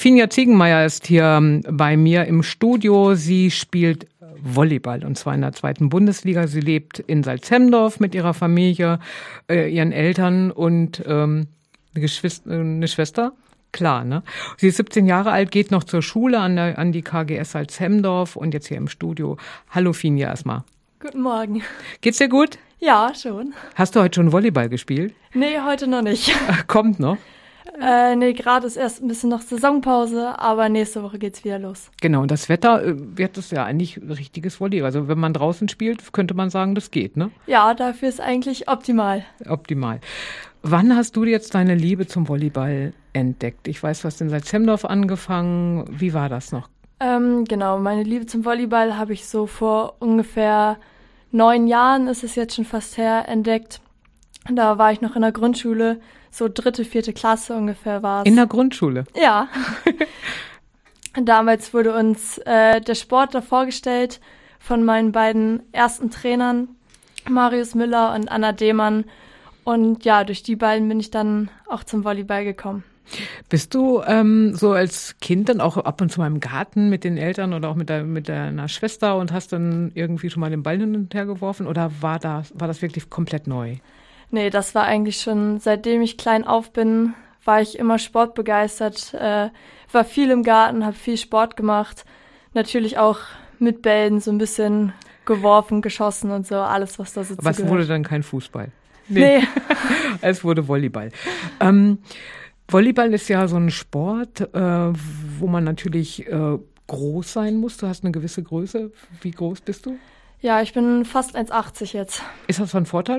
Finja Ziegenmeier ist hier bei mir im Studio. Sie spielt Volleyball und zwar in der 2. Bundesliga. Sie lebt in Salzhemdorf mit ihrer Familie, ihren Eltern und eine Schwester. Klar, ne? Sie ist 17 Jahre alt, geht noch zur Schule an die KGS Salzhemdorf und jetzt hier im Studio. Hallo Finja erstmal. Guten Morgen. Geht's dir gut? Ja, schon. Hast du heute schon Volleyball gespielt? Nee, heute noch nicht. Kommt noch? Nee, gerade ist erst ein bisschen noch Saisonpause, aber nächste Woche geht's wieder los. Genau, und das Wetter wird das ja eigentlich richtiges Volleyball. Also wenn man draußen spielt, könnte man sagen, das geht, ne? Ja, dafür ist eigentlich optimal. Optimal. Wann hast du jetzt deine Liebe zum Volleyball entdeckt? Ich weiß, du hast in Salzhemdorf angefangen. Wie war das noch? Genau, meine Liebe zum Volleyball habe ich so vor ungefähr 9 Jahren, ist es jetzt schon fast her, entdeckt. Da war ich noch in der Grundschule, so 3., 4. Klasse ungefähr war es. In der Grundschule? Ja. Damals wurde uns der Sport da vorgestellt von meinen beiden ersten Trainern, Marius Müller und Anna Dehmann. Und ja, durch die beiden bin ich dann auch zum Volleyball gekommen. Bist du so als Kind dann auch ab und zu mal im Garten mit den Eltern oder auch mit deiner Schwester und hast dann irgendwie schon mal den Ball hin und her geworfen oder war das wirklich komplett neu? Nee, das war eigentlich schon, seitdem ich klein auf bin, war ich immer sportbegeistert, war viel im Garten, habe viel Sport gemacht, natürlich auch mit Bällen so ein bisschen geworfen, geschossen und so, alles, was da so zugehört. Was wurde dann kein Fußball? Nee. Es wurde Volleyball. Volleyball ist ja so ein Sport, wo man natürlich groß sein muss. Du hast eine gewisse Größe. Wie groß bist du? Ja, ich bin fast 1,80 jetzt. Ist das ein Vorteil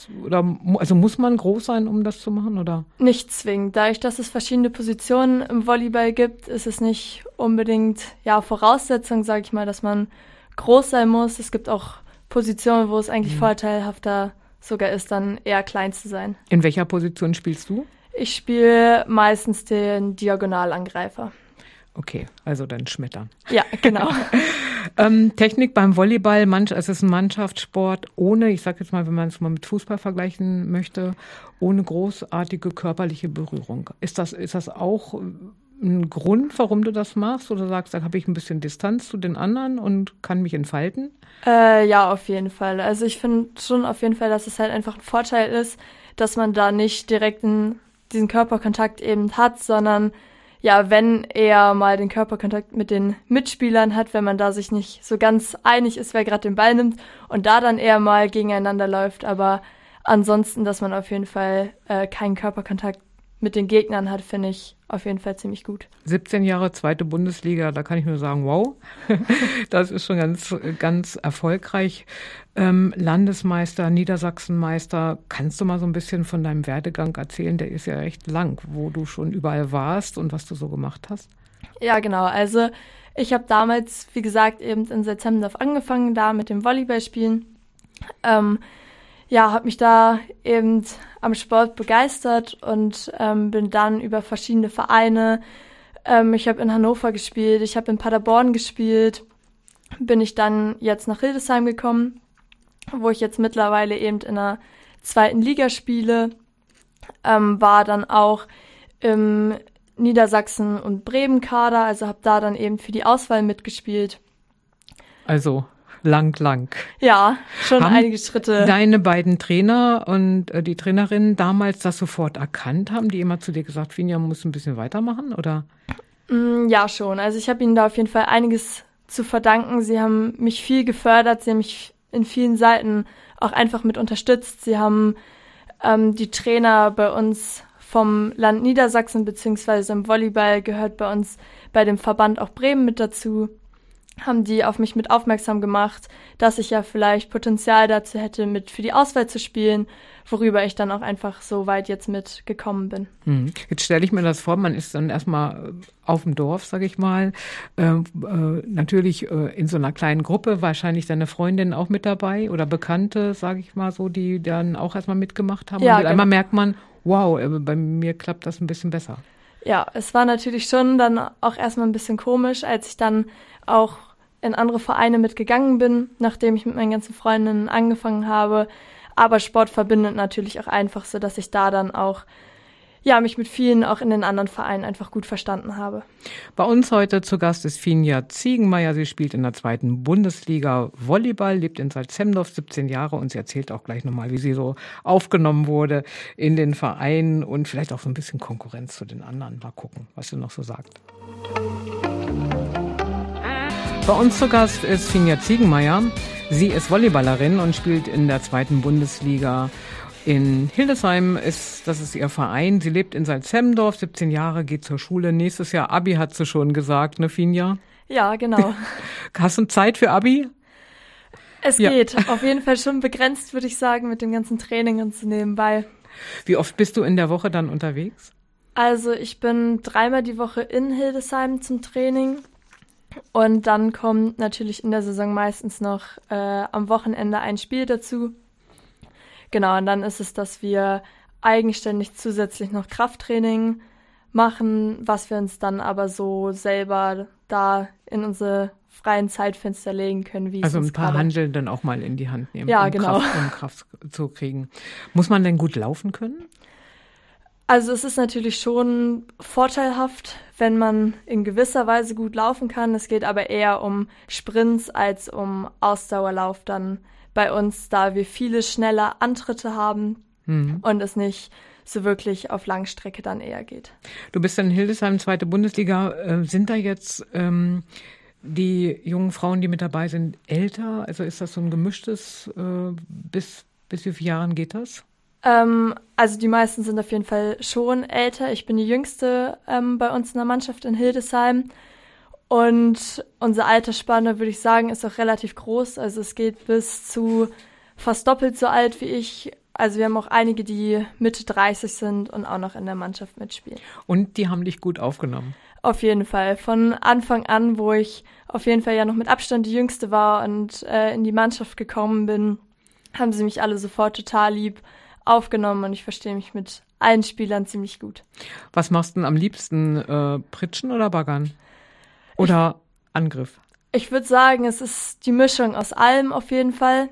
also muss man groß sein, um das zu machen, oder? Nicht zwingend. Dadurch, dass es verschiedene Positionen im Volleyball gibt, ist es nicht unbedingt Voraussetzung, sage ich mal, dass man groß sein muss. Es gibt auch Positionen, wo es eigentlich vorteilhafter sogar ist, dann eher klein zu sein. In welcher Position spielst du? Ich spiele meistens den Diagonalangreifer. Okay, also dann Schmettern. Ja, genau. Technik beim Volleyball, es ist ein Mannschaftssport ohne, ich sage jetzt mal, wenn man es mal mit Fußball vergleichen möchte, ohne großartige körperliche Berührung. Ist das auch ein Grund, warum du das machst? Oder sagst, da habe ich ein bisschen Distanz zu den anderen und kann mich entfalten? Ja, auf jeden Fall. Also ich finde schon auf jeden Fall, dass es halt einfach ein Vorteil ist, dass man da nicht direkt diesen Körperkontakt eben hat, sondern ja, wenn er mal den Körperkontakt mit den Mitspielern hat, wenn man da sich nicht so ganz einig ist, wer gerade den Ball nimmt und da dann eher mal gegeneinander läuft, aber ansonsten, dass man auf jeden Fall keinen Körperkontakt mit den Gegnern hat, finde ich auf jeden Fall ziemlich gut. 17 Jahre 2. Bundesliga, da kann ich nur sagen, wow, das ist schon ganz, ganz erfolgreich. Landesmeister, Niedersachsenmeister, kannst du mal so ein bisschen von deinem Werdegang erzählen? Der ist ja recht lang, wo du schon überall warst und was du so gemacht hast. Ja, genau. Also ich habe damals, wie gesagt, eben in Salzhemdorf angefangen, da mit dem Volleyballspielen. Habe mich da eben am Sport begeistert und bin dann über verschiedene Vereine, ich habe in Hannover gespielt, ich habe in Paderborn gespielt, bin ich dann jetzt nach Hildesheim gekommen, wo ich jetzt mittlerweile eben in der 2. Liga spiele, war dann auch im Niedersachsen- und Bremen-Kader, also habe da dann eben für die Auswahl mitgespielt. Also lang. Ja, schon Haben einige Schritte. Deine beiden Trainer und die Trainerin damals das sofort erkannt? Haben die immer zu dir gesagt, Finja muss ein bisschen weitermachen, oder? Ja, schon. Also ich habe ihnen da auf jeden Fall einiges zu verdanken. Sie haben mich viel gefördert, sie haben mich in vielen Seiten auch einfach mit unterstützt. Sie haben die Trainer bei uns vom Land Niedersachsen beziehungsweise im Volleyball gehört bei uns bei dem Verband auch Bremen mit dazu, haben die auf mich mit aufmerksam gemacht, dass ich ja vielleicht Potenzial dazu hätte, mit für die Auswahl zu spielen, worüber ich dann auch einfach so weit jetzt mitgekommen bin. Jetzt stelle ich mir das vor, man ist dann erstmal auf dem Dorf, sage ich mal, natürlich in so einer kleinen Gruppe, wahrscheinlich deine Freundin auch mit dabei oder Bekannte, sage ich mal so, die dann auch erstmal mitgemacht haben. Ja, und einmal merkt man, wow, bei mir klappt das ein bisschen besser. Ja, es war natürlich schon dann auch erstmal ein bisschen komisch, als ich dann auch in andere Vereine mitgegangen bin, nachdem ich mit meinen ganzen Freundinnen angefangen habe. Aber Sport verbindet natürlich auch einfach so, dass ich da dann auch ja, mich mit vielen auch in den anderen Vereinen einfach gut verstanden habe. Bei uns heute zu Gast ist Finja Ziegenmeier. Sie spielt in der 2. Bundesliga Volleyball, lebt in Salzhemdorf, 17 Jahre und sie erzählt auch gleich nochmal, wie sie so aufgenommen wurde in den Verein und vielleicht auch so ein bisschen Konkurrenz zu den anderen. Mal gucken, was sie noch so sagt. Bei uns zu Gast ist Finja Ziegenmeier. Sie ist Volleyballerin und spielt in der 2. Bundesliga. In Hildesheim das ist ihr Verein. Sie lebt in Salzhemdorf, 17 Jahre, geht zur Schule. Nächstes Jahr Abi, hat sie schon gesagt, ne, Finja? Ja, genau. Hast du Zeit für Abi? Es geht. Auf jeden Fall schon begrenzt, würde ich sagen, mit dem ganzen Training und so nebenbei. Wie oft bist du in der Woche dann unterwegs? Also ich bin 3-mal die Woche in Hildesheim zum Training. Und dann kommt natürlich in der Saison meistens noch am Wochenende ein Spiel dazu. Genau, und dann ist es, dass wir eigenständig zusätzlich noch Krafttraining machen, was wir uns dann aber so selber da in unsere freien Zeitfenster legen können. Wie also es ein paar Hanteln dann auch mal in die Hand nehmen, ja, genau. um Kraft zu kriegen. Muss man denn gut laufen können? Also es ist natürlich schon vorteilhaft, wenn man in gewisser Weise gut laufen kann. Es geht aber eher um Sprints als um Ausdauerlauf dann bei uns, da wir viele schnelle Antritte haben und es nicht so wirklich auf Langstrecke dann eher geht. Du bist in Hildesheim, 2. Bundesliga. Sind da jetzt die jungen Frauen, die mit dabei sind, älter? Also ist das so ein gemischtes, bis wie viele Jahren geht das? Also die meisten sind auf jeden Fall schon älter. Ich bin die Jüngste bei uns in der Mannschaft in Hildesheim. Und unsere Altersspanne, würde ich sagen, ist auch relativ groß. Also es geht bis zu fast doppelt so alt wie ich. Also wir haben auch einige, die Mitte 30 sind und auch noch in der Mannschaft mitspielen. Und die haben dich gut aufgenommen? Auf jeden Fall. Von Anfang an, wo ich auf jeden Fall ja noch mit Abstand die Jüngste war und in die Mannschaft gekommen bin, haben sie mich alle sofort total lieb aufgenommen und ich verstehe mich mit allen Spielern ziemlich gut. Was machst du denn am liebsten? Pritschen oder Baggern? Oder Angriff? Ich würde sagen, es ist die Mischung aus allem auf jeden Fall.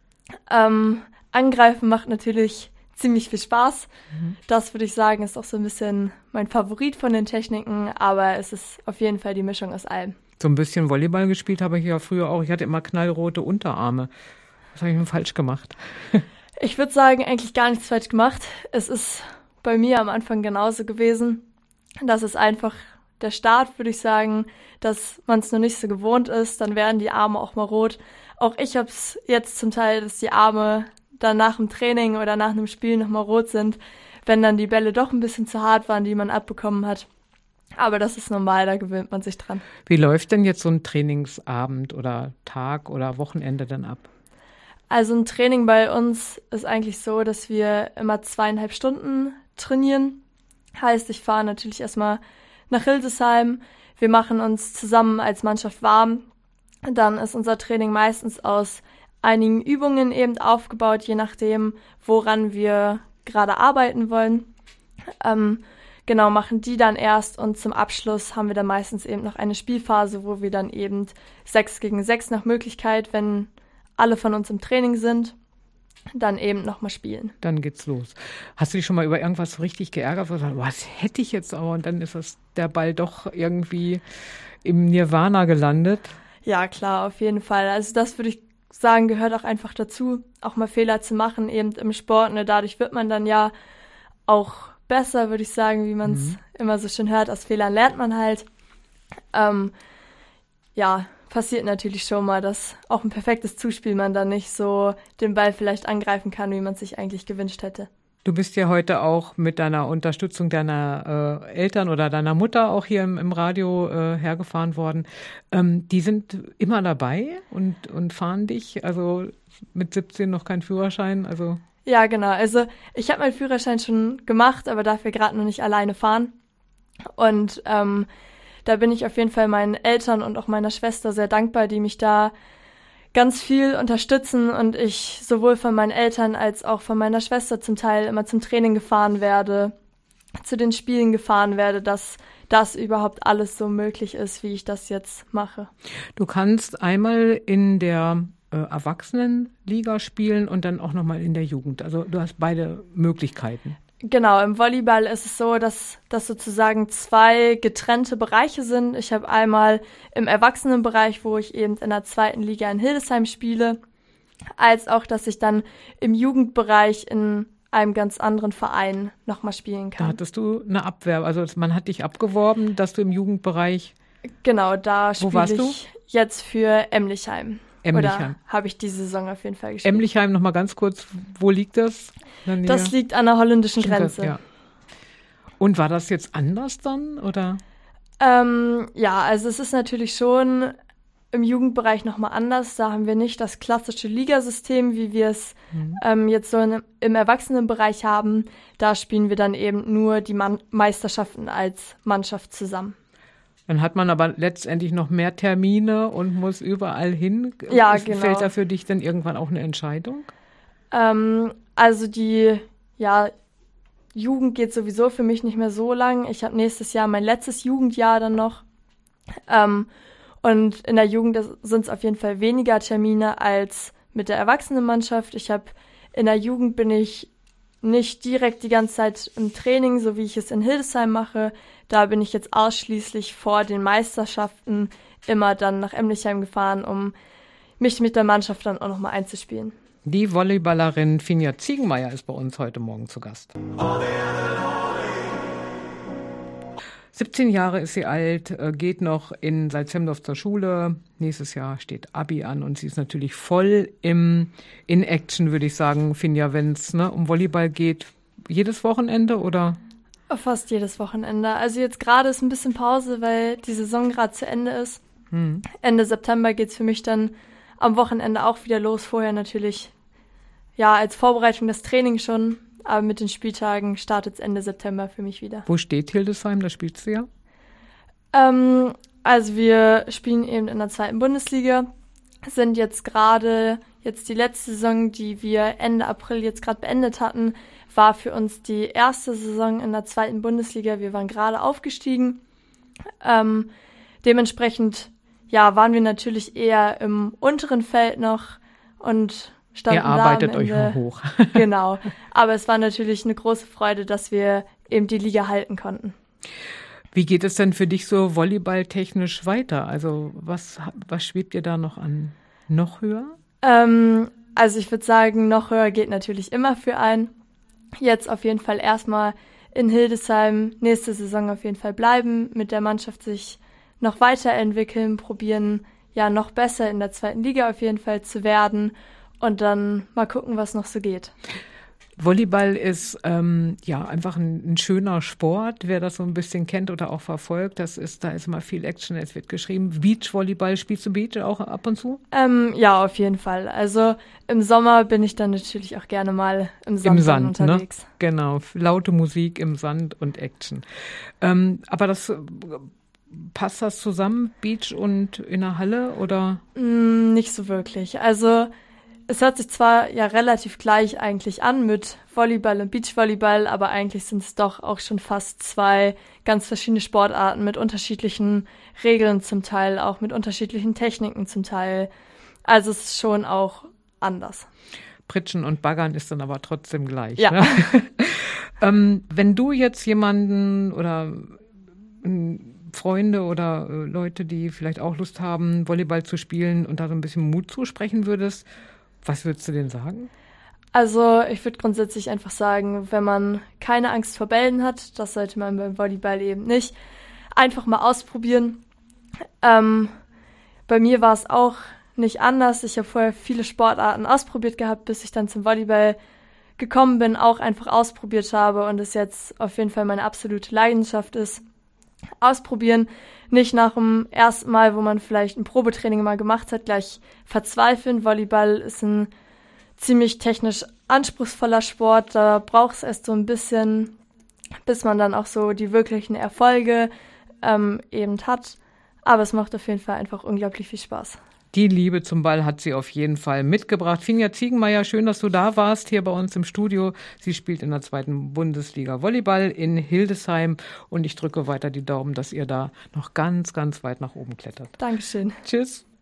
Angreifen macht natürlich ziemlich viel Spaß. Das würde ich sagen, ist auch so ein bisschen mein Favorit von den Techniken, aber es ist auf jeden Fall die Mischung aus allem. So ein bisschen Volleyball gespielt habe ich ja früher auch. Ich hatte immer knallrote Unterarme. Was habe ich denn falsch gemacht? Ich würde sagen, eigentlich gar nichts falsch gemacht. Es ist bei mir am Anfang genauso gewesen. Das ist einfach der Start, würde ich sagen, dass man es noch nicht so gewohnt ist. Dann werden die Arme auch mal rot. Auch ich habe es jetzt zum Teil, dass die Arme dann nach dem Training oder nach einem Spiel nochmal rot sind, wenn dann die Bälle doch ein bisschen zu hart waren, die man abbekommen hat. Aber das ist normal, da gewöhnt man sich dran. Wie läuft denn jetzt so ein Trainingsabend oder Tag oder Wochenende dann ab? Also ein Training bei uns ist eigentlich so, dass wir immer 2,5 Stunden trainieren. Heißt, ich fahre natürlich erstmal nach Hildesheim. Wir machen uns zusammen als Mannschaft warm. Dann ist unser Training meistens aus einigen Übungen eben aufgebaut, je nachdem, woran wir gerade arbeiten wollen. Genau, machen die dann erst und zum Abschluss haben wir dann meistens eben noch eine Spielphase, wo wir dann eben 6 gegen 6 nach Möglichkeit, wenn alle von uns im Training sind, dann eben nochmal spielen. Dann geht's los. Hast du dich schon mal über irgendwas so richtig geärgert? Was hätte ich jetzt aber? Und dann ist der Ball doch irgendwie im Nirvana gelandet. Ja, klar, auf jeden Fall. Also das würde ich sagen, gehört auch einfach dazu, auch mal Fehler zu machen, eben im Sport. Ne? Dadurch wird man dann ja auch besser, würde ich sagen, wie man es immer so schön hört. Aus Fehlern lernt man halt. Ja, passiert natürlich schon mal, dass auch ein perfektes Zuspiel man dann nicht so den Ball vielleicht angreifen kann, wie man es sich eigentlich gewünscht hätte. Du bist ja heute auch mit deiner Unterstützung deiner Eltern oder deiner Mutter auch hier im Radio hergefahren worden. Die sind immer dabei und fahren dich, also mit 17 noch kein Führerschein, also... Ja, genau. Also ich habe meinen Führerschein schon gemacht, aber darf ja gerade noch nicht alleine fahren. Und da bin ich auf jeden Fall meinen Eltern und auch meiner Schwester sehr dankbar, die mich da ganz viel unterstützen und ich sowohl von meinen Eltern als auch von meiner Schwester zum Teil immer zum Training gefahren werde, zu den Spielen gefahren werde, dass das überhaupt alles so möglich ist, wie ich das jetzt mache. Du kannst einmal in der Erwachsenenliga spielen und dann auch nochmal in der Jugend. Also du hast beide Möglichkeiten. Genau, im Volleyball ist es so, dass das sozusagen 2 getrennte Bereiche sind. Ich habe einmal im Erwachsenenbereich, wo ich eben in der 2. Liga in Hildesheim spiele, als auch, dass ich dann im Jugendbereich in einem ganz anderen Verein nochmal spielen kann. Da hattest du eine Abwehr, also man hat dich abgeworben, dass du im Jugendbereich... Genau, da spiele ich du? Jetzt für Emlichheim. Emlichheim. Oder habe ich diese Saison auf jeden Fall gespielt. Emlichheim, noch mal ganz kurz, wo liegt das? Das liegt an der holländischen Grenze. Ja. Und war das jetzt anders dann, oder? Ja, also es ist natürlich schon im Jugendbereich nochmal anders. Da haben wir nicht das klassische Ligasystem, wie wir es jetzt so im Erwachsenenbereich haben. Da spielen wir dann eben nur die Meisterschaften als Mannschaft zusammen. Dann hat man aber letztendlich noch mehr Termine und muss überall hin. Ja, genau. Fällt da für dich dann irgendwann auch eine Entscheidung? Also die Jugend geht sowieso für mich nicht mehr so lang. Ich habe nächstes Jahr mein letztes Jugendjahr dann noch. Und in der Jugend sind es auf jeden Fall weniger Termine als mit der Erwachsenenmannschaft. In der Jugend bin ich nicht direkt die ganze Zeit im Training, so wie ich es in Hildesheim mache. Da bin ich jetzt ausschließlich vor den Meisterschaften immer dann nach Emlichheim gefahren, um mich mit der Mannschaft dann auch nochmal einzuspielen. Die Volleyballerin Finja Ziegenmeier ist bei uns heute Morgen zu Gast. 17 Jahre ist sie alt, geht noch in Salzhemdorf zur Schule. Nächstes Jahr steht Abi an und sie ist natürlich voll in Action, würde ich sagen, Finja, wenn es um Volleyball geht. Jedes Wochenende oder? Fast jedes Wochenende. Also jetzt gerade ist ein bisschen Pause, weil die Saison gerade zu Ende ist. Ende September geht's für mich dann am Wochenende auch wieder los. Vorher natürlich, als Vorbereitung das Training schon. Aber mit den Spieltagen startet es Ende September für mich wieder. Wo steht Hildesheim? Da spielst du ja? Also wir spielen eben in der 2. Bundesliga. Sind jetzt die letzte Saison, die wir Ende April jetzt gerade beendet hatten, war für uns die erste Saison in der 2. Bundesliga. Wir waren gerade aufgestiegen. Dementsprechend, waren wir natürlich eher im unteren Feld noch und standen ihr arbeitet da am Ende, euch noch hoch. Genau. Aber es war natürlich eine große Freude, dass wir eben die Liga halten konnten. Wie geht es denn für dich so volleyballtechnisch weiter? Also was schwebt dir da noch an? Noch höher? Also ich würde sagen, noch höher geht natürlich immer für einen. Jetzt auf jeden Fall erstmal in Hildesheim, nächste Saison auf jeden Fall bleiben, mit der Mannschaft sich noch weiterentwickeln, probieren, noch besser in der 2. Liga auf jeden Fall zu werden und dann mal gucken, was noch so geht. Volleyball ist einfach ein schöner Sport, wer das so ein bisschen kennt oder auch verfolgt. Da ist immer viel Action, es wird geschrieben. Beachvolleyball, spielst du Beach auch ab und zu? Ja, auf jeden Fall. Also im Sommer bin ich dann natürlich auch gerne mal im Sand unterwegs. Ne? Genau, laute Musik im Sand und Action. Aber passt das zusammen, Beach und in der Halle, oder? Nicht so wirklich. Also es hört sich zwar relativ gleich eigentlich an mit Volleyball und Beachvolleyball, aber eigentlich sind es doch auch schon fast 2 ganz verschiedene Sportarten mit unterschiedlichen Regeln zum Teil, auch mit unterschiedlichen Techniken zum Teil. Also es ist schon auch anders. Pritschen und Baggern ist dann aber trotzdem gleich. Ja. Ne? Wenn du jetzt jemanden oder Freunde oder Leute, die vielleicht auch Lust haben, Volleyball zu spielen und da so ein bisschen Mut zusprechen würdest, was würdest du denen sagen? Also ich würde grundsätzlich einfach sagen, wenn man keine Angst vor Bällen hat, das sollte man beim Volleyball eben nicht, einfach mal ausprobieren. Bei mir war es auch nicht anders. Ich habe vorher viele Sportarten ausprobiert gehabt, bis ich dann zum Volleyball gekommen bin, auch einfach ausprobiert habe und es jetzt auf jeden Fall meine absolute Leidenschaft ist. Ausprobieren, nicht nach dem ersten Mal, wo man vielleicht ein Probetraining mal gemacht hat, gleich verzweifeln. Volleyball ist ein ziemlich technisch anspruchsvoller Sport, da braucht es erst so ein bisschen, bis man dann auch so die wirklichen Erfolge eben hat. Aber es macht auf jeden Fall einfach unglaublich viel Spaß. Die Liebe zum Ball hat sie auf jeden Fall mitgebracht. Finja Ziegenmeier, schön, dass du da warst, hier bei uns im Studio. Sie spielt in der 2. Bundesliga Volleyball in Hildesheim und ich drücke weiter die Daumen, dass ihr da noch ganz, ganz weit nach oben klettert. Dankeschön. Tschüss.